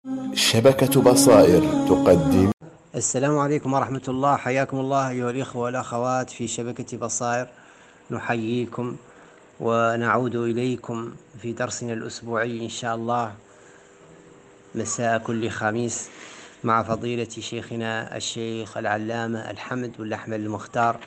شبكة بصائر تقدم. السلام عليكم ورحمة الله، حياكم الله أيها الإخوة والأخوات في شبكة بصائر. نحييكم ونعود إليكم في درسنا الأسبوعي إن شاء الله مساء كل خميس مع فضيلة شيخنا الشيخ العلامة الحمد بن أحمد المختار،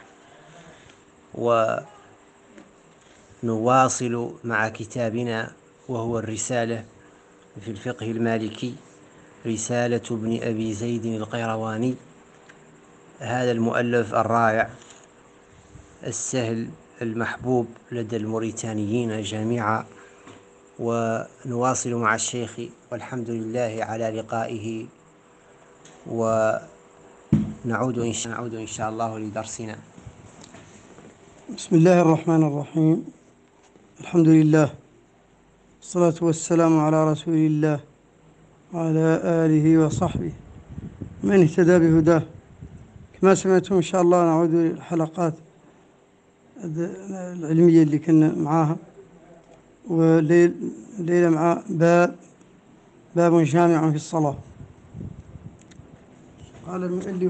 ونواصل مع كتابنا وهو الرسالة في الفقه المالكي، رسالة ابن أبي زيد القيرواني. هذا المؤلف الرائع السهل المحبوب لدى الموريتانيين جميعا، ونواصل مع الشيخ والحمد لله على لقائه، ونعود إن شاء الله لدرسنا. بسم الله الرحمن الرحيم. الحمد لله والصلاة والسلام على رسول الله وعلى آله وصحبه من اهتدى بهداه. كما سمعتم إن شاء الله نعود للحلقات العلمية اللي كنا معاها، وليلة مع باب جامع في الصلاة. قال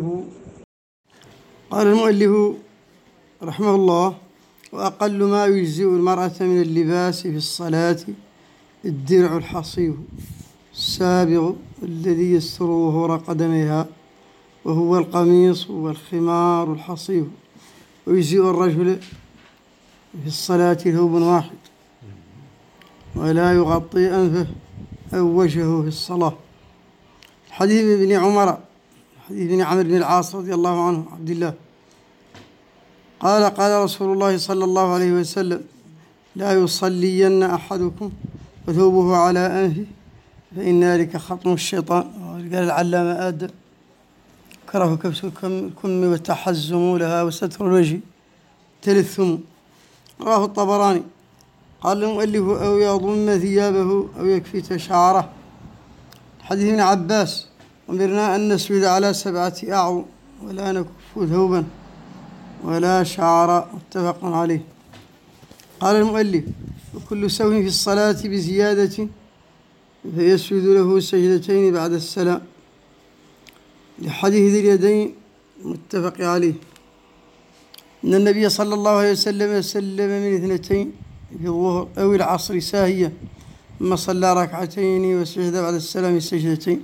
المؤلف رحمه الله: وأقل ما يجزئ المرأة من اللباس في الصلاة الدرع الحصير السابغ الذي يستر ظهور قدميها، وهو القميص والخمار الحصير. ويجزئ الرجل في الصلاة ثوب واحد ولا يغطي أنفه أو وجهه في الصلاة. حديث ابن عمر، حديث ابن عمرو بن العاص رضي الله عنه عبد الله قال: قال رسول الله صلى الله عليه وسلم: لا يصلين أحدكم وثوبه على أنفه فإن ذلك خطم الشيطان. قال العلامة آدم: كره كبس الكم والتحزم لها وستر الوجه تلثم. رواه الطبراني. قال المؤلف: أو يضم ثيابه أو يكفت شعره. حديث ابن عباس: أمرنا أن نسجد على 7 أعظم ولا نكف ثوبا ولا شعر. متفق عليه. قال المؤلف: وكل سهو في الصلاة بزيادة فيسجد له سجدتين بعد السلام. لحديث ذي اليدين متفق عليه. أن النبي صلى الله عليه وسلم سلم من 2 في الظهر أو العصر ساهية، ثم صلى 2 ركعتين وسجد بعد السلام سجدتين.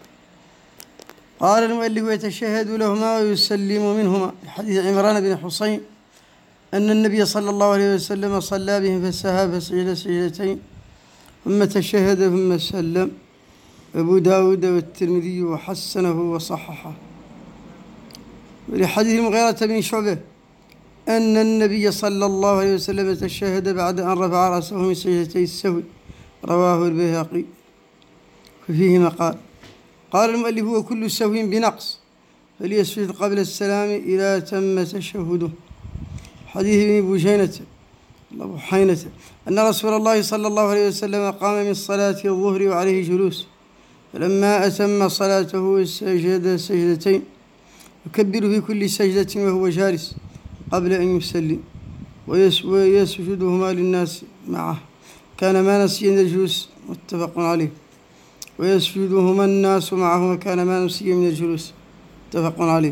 قال المؤلف: ويتشهد لهما ويسلم منهما. حديث عمران بن حصين أن النبي صلى الله عليه وسلم صلى بهم فسهى فسجد سجدتين ثم تشهد ثم سلم. أبو داود والترمذي وحسنه وصححه. ولحديث المغيرة بن شعبة أن النبي صلى الله عليه وسلم تشهد بعد أن رفع رأسه من سجدتي السهو. رواه البيهقي. ففيه مقال. قال المؤلف: وكل سهو بنقص فليسجد قبل السلام إذا تم تشهده. حديث ابن بحينة أن رسول الله صلى الله عليه وسلم قام من صلاة الظهر وعليه جلوس، فلما أتم صلاته سجد سجدتين يكبر في كل سجدة وهو جالس قبل أن يسلم، ويسجدهما للناس معه، كان ما نسي من الجلوس. متفق عليه. ويسجدهما الناس معه كان ما نسي من الجلوس. متفق عليه.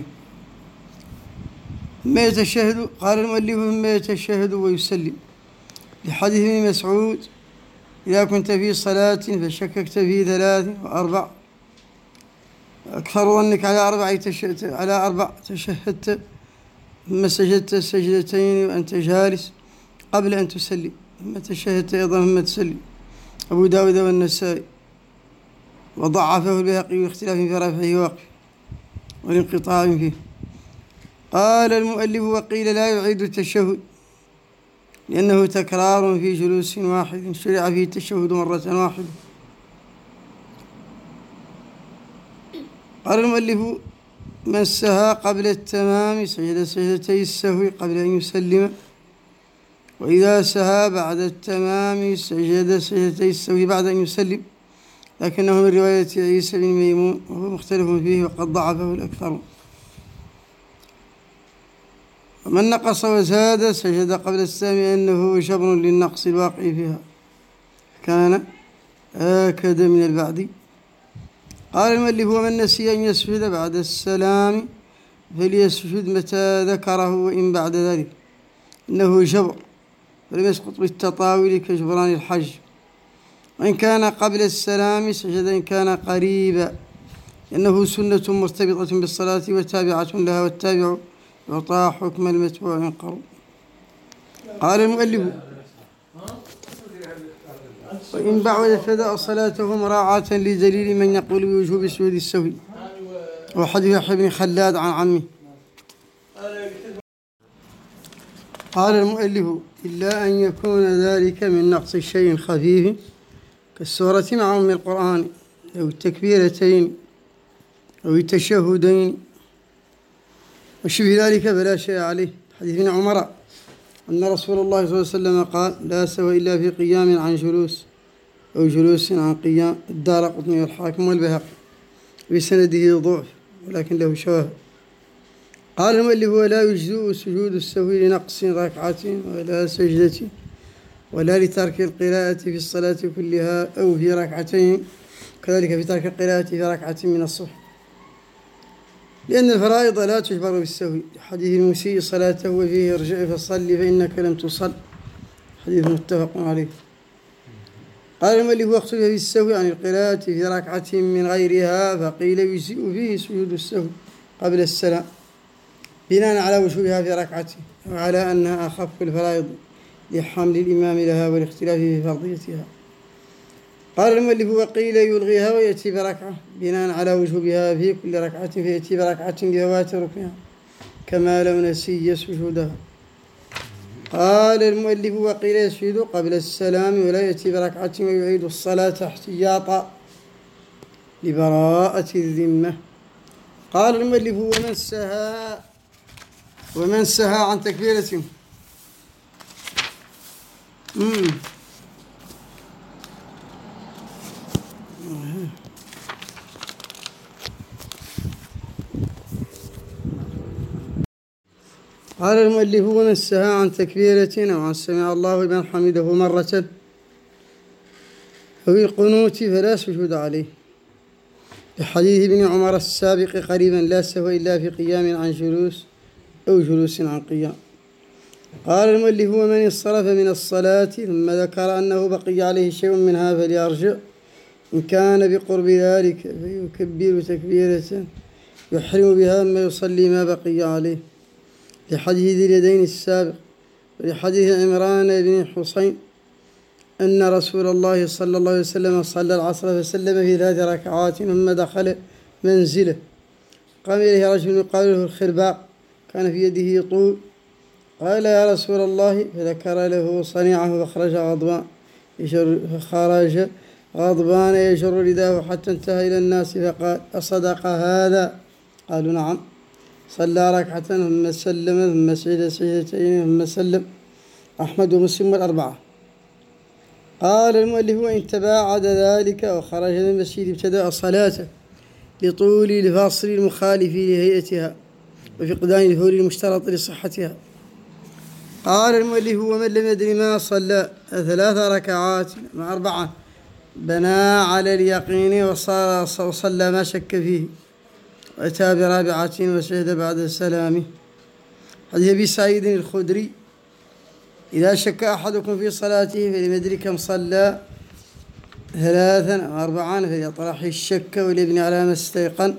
ثم يتشهد. قال المؤلف: ثم يتشهد ويسلم. لحديث ابن مسعود: إذا كنت في صلاة فشككت في 3 و4 أكثر ظنك على 4 تشهدت ثم سجدت السجدتين وأنت جالس قبل أن تسلم، ثم تشهدت أيضا ثم تسلم. أبو داود والنسائي. وضعفه البيهقي باختلاف في رفعه ووقفه والانقطاع فيه. قال المؤلف: وقيل لا يعيد التشهد لأنه تكرار في جلوس واحد، شرع فيه التشهد مرة واحدة. قال المؤلف: من سهى قبل التمام سجد سجدتي السهو قبل أن يسلم، وإذا سهى بعد التمام سجد سجدتي السهو بعد أن يسلم، لكنه من رواية عيسى بن ميمون وهو مختلف فيه وقد ضعفه الأكثر. ومن نقص وزاد سجد قبل السلام أنه جبر للنقص الواقع فيها، كان آكد من البعد. قال المؤلف: ومن نسي أن يسجد بعد السلام فليسجد متى ذكره وإن بعد ذلك، إنه جبر ولم يسقط بالتطاول كجبران الحج. وإن كان قبل السلام سجد إن كان قريبا، إنه سنة مرتبطة بالصلاة وتابعة لها، والتابع يعطى حكم المتبوع من قرب. قال المؤلف: وإن بعد فدأ صلاته مراعاة لدليل من يقول بوجوب سجود السهو، وحديث يحيى بن خلاد عن عمه. قال المؤلف: إلا أن يكون ذلك من نقص شيء خفيف كالسورة مع أم القرآن أو التكبيرتين أو التشهدين وشبه ذلك فلا شيء عليه. حديث ابن عمر أن رسول الله صلى الله عليه وسلم قال: لا سهو إلا في قيام عن جلوس أو جلوس عن قيام. الدارقطني والحاكم والبيهقي، بسنده ضعف ولكن له شواهد. قال المؤلف: ولا يجزئ سجود السهو لنقص ركعة ولا سجدة ولا لترك القراءة في الصلاة كلها أو في ركعتين، كذلك في ترك القراءة في ركعة من الصبح، لأن الفرائض لا تجبر بالسهو. حديث المسيء صلاته وفيه ارجع فصل فإنك لم تصل، حديث متفق عليه. قال المؤلف: واختلف في السهو عن القراءة في ركعة من غيرها، فقيل يجزئ فيه سجود السهو قبل السلام بناء على وجوبها في ركعته وعلى أنها أخف الفرائض لحمل الإمام لها والاختلاف في فرضيتها. قال المؤلف: وقيل يلغيها ويأتي بركعة بناء على وجوبها في كل ركعة، فيأتي بركعة لفوات ركنها كما لو نسي سجودها. قال المؤلف: وقيل يسجد قبل السلام ولا يأتي بركعة ويعيد الصلاة احتياطا لبراءة الذمة. قال المؤلف: ومن سهى عن تكبيرة قال المؤلف: ومن سهى عن تكبيرة أو عن سمع الله لمن حمده مرة أو القنوت فلا سجود عليه، لحديث ابن عمر السابق قريبا: لا سهو إلا في قيام عن جلوس أو جلوس عن قيام. قال المؤلف: ومن انصرف من الصلاة ثم ذكر أنه بقي عليه شيء منها فليرجع، إن كان بقرب ذلك فيكبر تكبيرة يحرم بها ثم يصلي ما بقي عليه، لحديث ذي اليدين السابق، ولحديث عمران بن حسين أن رسول الله صلى الله عليه وسلم صلى العصر فسلم في 3 ركعات ثم دخل منزله، قام إليه رجل يقال له الخرباق كان في يده طول، قال: يا رسول الله، فذكر له صنيعه فخرج غضبان يجر رداه حتى انتهى إلى الناس فقال: أصدق هذا؟ قالوا: نعم. صلى ركعة ثم سلم ثم سجد سجدتين ثم سلم. أحمد ومسلم والأربعة. قال المؤلف: وإن تباعد ذلك وخرج من المسجد ابتدأ صلاته لطول الفاصل المخالف لهيئتها وفقدان الفور المشترط لصحتها. قال المؤلف: ومن لم يدري ما صلى 3 ركعات مع 4 بنى على اليقين وصلى ما شك فيه وأتى برابعة وسجد بعد سلامه. حديث أبي سعيد الخدري: إذا شك أحدكم في صلاته فلم يدري كم صلى 3 أو 4 فليطرح الشك وليبني على ما استيقن،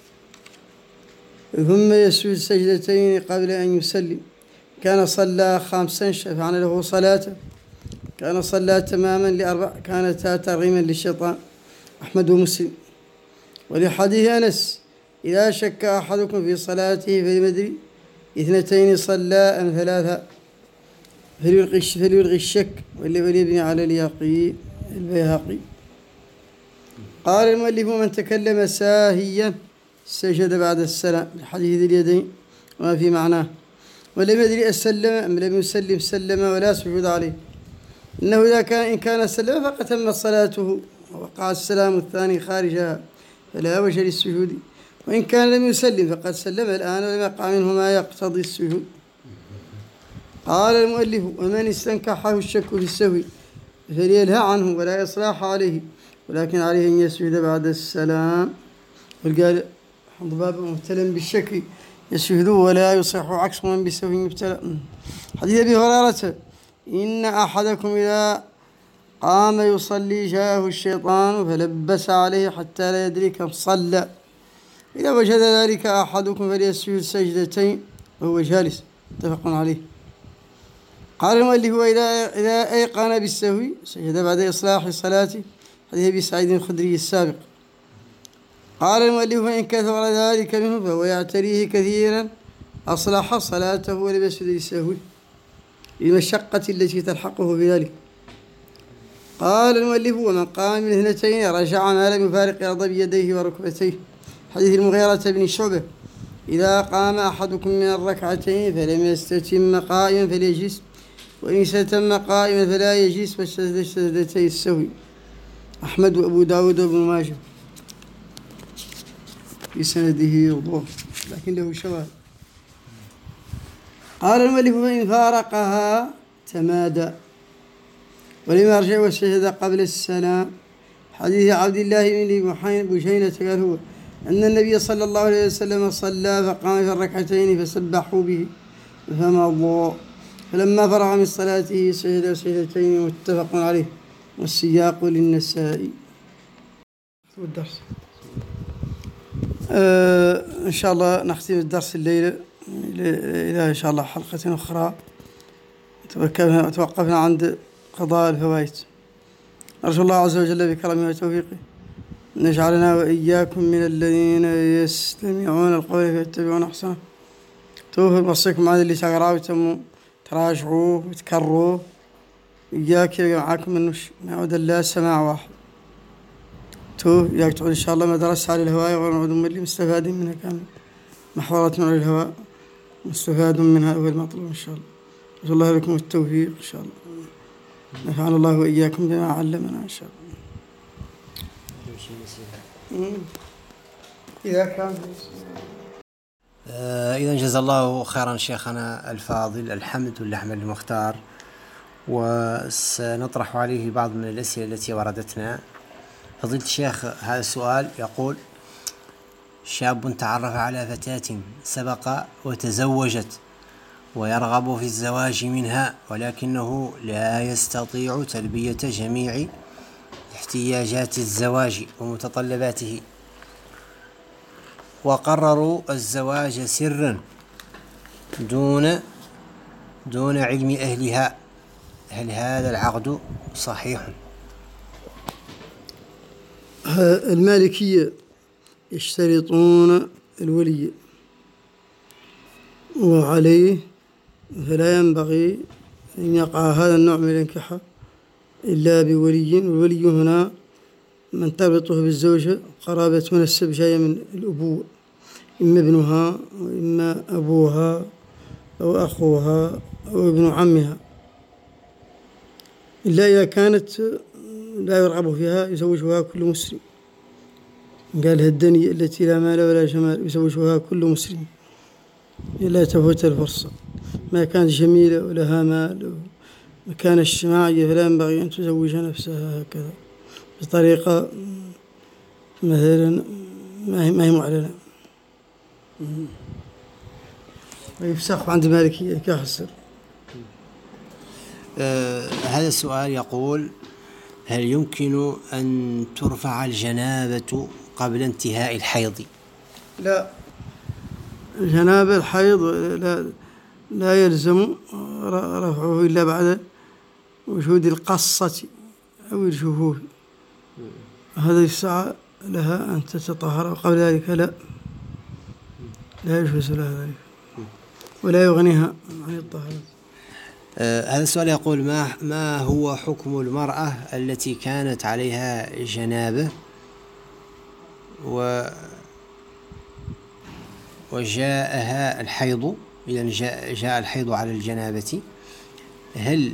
ثم يسجد سجدتين قبل أن يسلم. كان صلى 5 شفعنا له صلاته، كان صلى تماما ل4 كانتا ترغيما للشيطان. أحمد ومسلم. ولحديث أنس: إذا شك أحدكم في صلاته فلم يدري 2 صلى أم 3 فليلغي الشك وليبني على اليقين. البيهقي. قال المؤلف: من تكلم ساهيا سجد بعد السلام، لحديث ذي اليدين وما في معناه، ولم يدري أسلم أم لم يسلم سلم ولا سجود عليه، إنه إن كان سلم فقد تمت صلاته ووقع السلام الثاني خارجها فلا وجه للسجود، وإن كان لم يسلم فقد سلم الآن ولم يقع منه ما يقتضي السجود. قال المؤلف: ومن استنكحه الشك في السهو فليلهى عنه ولا إصلاح عليه، ولكن عليه أن يسجد بعد السلام وقال ضباب مبتلى بالشك يشهد ولا يصح عكس من بسهو مبتلى. حديث أبي هريرة إن أحدكم إذا قام يصلي جاءه الشيطان فلبس عليه حتى لا يدري كم صلى، إذا وجد ذلك أحدكم فليسجد سجدتين وهو جالس، متفق عليه. قال المؤلف إذا أيقن بالسهو سجد بعد إصلاح صلاته، حديث أبي سعيد الخدري السابق. قال المؤلف فإن كثر ذلك منه فهو يعتريه كثيرا أصلح صلاته ولم يسجد للسهو للمشقة التي تلحقه بذلك. قال المؤلف ومن قام من اثنتين رجع ما لم يفارق الأرض بيديه وركبتيه، حديث المغيرة بن شعبة إذا قام أحدكم من الركعتين فلم يستتم قائما فليجلس، وإن استتم قائما فلا يجلس فسجد سجدتي السهو. أحمد وأبو داود وابن ماجه في سنده وضوح لكن له شواهد. قال المؤلف فإن فارقها تمادى ولم يرجع وسجد قبل السلام، حديث عبد الله بن بجينة قال هو أن النبي صلى الله عليه وسلم صلى فقام في الركعتين فسبحوا به فمضوا، فلما فرغ من صلاته سجد سجدتين، متفق عليه، والسياق للنسائي. والدرس إن شاء الله نختم الدرس الليلة إلى إن شاء الله حلقة أخرى. توقفنا عند قضاء الفوائد. أرجو الله عز وجل بكرمه وتوفيقه أن يجعلنا وإياكم من الذين يستمعون القول فيتبعون أحسنه. وصيكم هذا اللي تقرأوا تراجعوه وتكروه، إياك معاكم أنه نعود لا سماع واحد. إياك تعود إن شاء الله مدرسة على الهواء ونعود من اللي مستفاد منها، كان محورة على الهواء مستفاد منها هو المطلوب إن شاء الله. أرجو الله لكم التوفيق إن شاء الله. نفعنا الله وإياكم بما علمنا إن شاء الله. إذا كان إذا جزا الله خيرا شيخنا الفاضل الحمد لأحمد المختار، وسنطرح عليه بعض من الأسئلة التي وردتنا. فضيلة الشيخ هذا السؤال يقول: شاب تعرف على فتاة سبق وتزوجت ويرغب في الزواج منها، ولكنه لا يستطيع تلبية جميع احتياجات الزواج ومتطلباته، وقرروا الزواج سرا دون علم أهلها، هل هذا العقد صحيح؟ المالكية يشترطون الولي، وعليه فلا ينبغي أن يقع هذا النوع من الانكحة إلا بولي. والولي هنا من تربطه بالزوجة قرابة منسب جاية من الأبوة، إما ابنها وإما أبوها أو أخوها أو ابن عمها، إلا إذا كانت لا يرغب فيها يزوجها كل مسلم. قال الدنيا التي لا مال ولا جمال يزوجها كل مسلم لا تفوت الفرصة، ما كانت جميلة ولها مال ومكان اجتماعي فلا ينبغي أن تزوج نفسها هكذا بطريقة مثلا ما هي معلنة. ويفسخ عند مالكية كحسر. هذا السؤال يقول: هل يمكن أن ترفع الجنابة قبل انتهاء الحيض؟ لا، الجنابة الحيض لا يلزم رفعه إلا بعد وجود القصة أو الجفوف، هذا يسعى لها أن تتطهر، وقبل ذلك لا يجوز لها ذلك ولا يغنيها عن الطهارة. هذا السؤال يقول: ما هو حكم المرأة التي كانت عليها جنابة وجاءها الحيض، إذا جاء الحيض على الجنابة، هل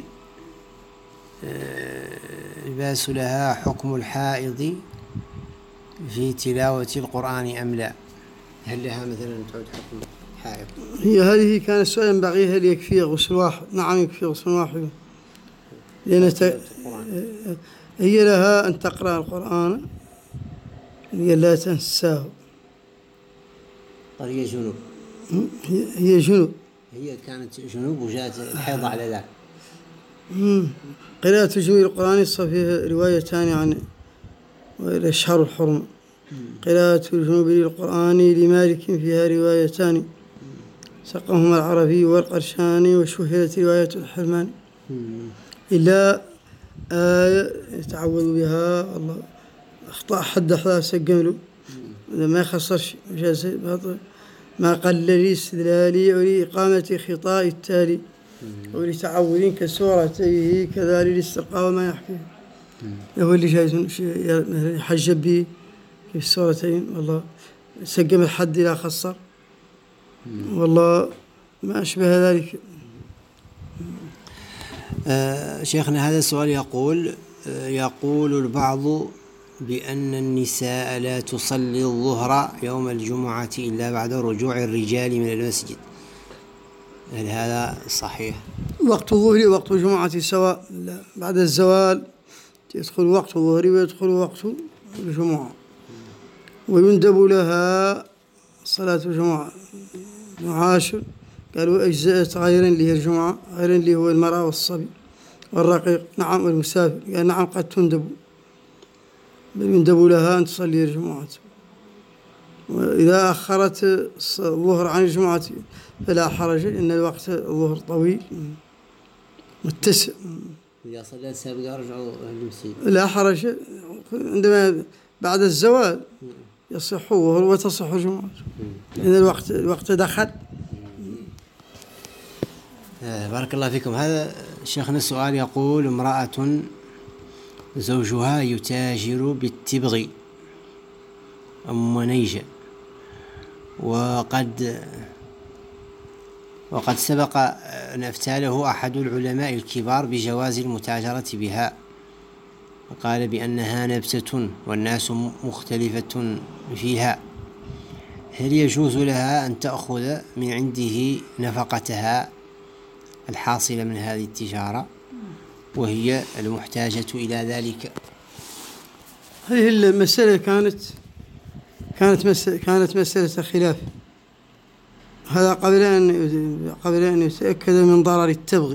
يباس لها حكم الحائض في تلاوة القرآن أم لا؟ هل لها مثلا تعود حكم حائض؟ هي هذه كان السؤال ينبغي هل يكفي غسل واحد؟ نعم يكفي غسل واحد، لأن هي لها أن تقرأ القرآن هي لا تنساه، قال هي جنوب. هي جنوب. هي كانت جنوب وجاءت الحيض على ذاك. قراءة تجويد القرآن فيها روايتان عن الأشهر الحرم. قراءة الجنوب للقرآن لمالك فيها روايتان سقهما العربي والقرشاني، وشهرت رواية الحرمان إلا آية يتعوذ بها الله أخطأ حد أحد سجله ما يخسرش ما قل لي استدلالي ولإقامة خطاء التالي ولتعوذ كسورته كذلك الاسترقاء وما يحكيه. هو اللي جاي حجب به في السورتين والله سجم الحد لا خسر والله ما أشبه ذلك. شيخنا هذا السؤال يقول البعض بأن النساء لا تصلي الظهر يوم الجمعة إلا بعد رجوع الرجال من المسجد، هل هذا صحيح؟ وقت الظهر وقت الجمعة سواء، لا بعد الزوال يدخل وقت الظهر ويدخل وقت الجمعة، ويندب لها صلاة الجمعة معاشر. قالوا أجزاء غيرا اللي هي الجمعة، غيرا اللي هو المرأة والصبي والرقيق نعم والمسافر، قال نعم قد تندب، بل يندب لها أن تصلي الجمعة. وإذا أخرت الظهر عن الجمعة فلا حرج، إن الوقت الظهر طويل متسع. إذا صلى سابقا رجعوا المسجد لا حرج، عندما بعد الزوال يصح الظهر وتصح الجمعة إذا الوقت دخل. بارك الله فيكم. هذا شيخنا السؤال يقول امرأة زوجها يتاجر بالتبغ أم منيجة، وقد سبق أن أفتى له أحد العلماء الكبار بجواز المتاجرة بها، وقال بأنها نبتة والناس مختلفة فيها، هل يجوز لها أن تأخذ من عنده نفقتها الحاصلة من هذه التجارة وهي المحتاجة إلى ذلك؟ هذه المسألة كانت مسألة خلاف، هذا قبل أن يتأكد من ضرر التبغي،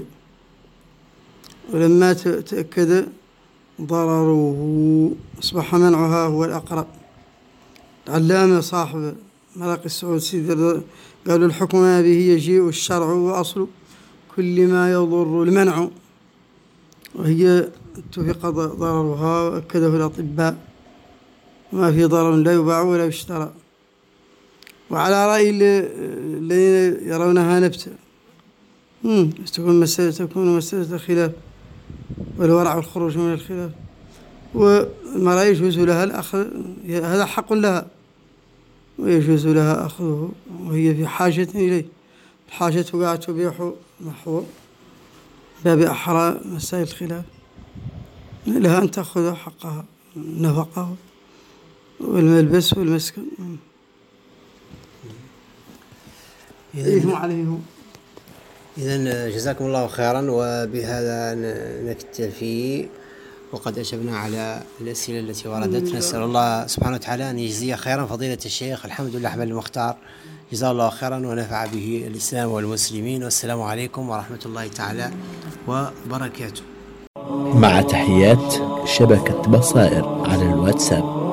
ولما تأكد ضرره أصبح منعها هو الأقرب. العلامة صاحب مرق السعود قالوا الحكم به يجيء الشرع وأصل كل ما يضر المنع، وهي اتفق ضررها وأكده الأطباء، وما في ضرر لا يباع ولا يشترى. وعلى رأي الذين يرونها نبتة تكون مسألة خلاف، والورع والخروج من الخلاف، والمرأة يجوز لها الأخذ، هذا حق لها ويجوز لها أخذه وهي في حاجة إليه. الحاجة قاعد تبيح نحو باب أحرى مسائل الخلاف، لها أن تأخذ حقها النفقة والملبس والمسكن. إذن جزاكم الله خيرا، وبهذا نكتفي، وقد أجبنا على الأسئلة التي وردت. نسأل الله سبحانه وتعالى أن يجزي خيرا فضيلة الشيخ الحمد لله أحمد المختار، جزاه الله خيرا ونفع به الإسلام والمسلمين، والسلام عليكم ورحمة الله تعالى وبركاته. مع تحيات شبكة بصائر على الواتساب.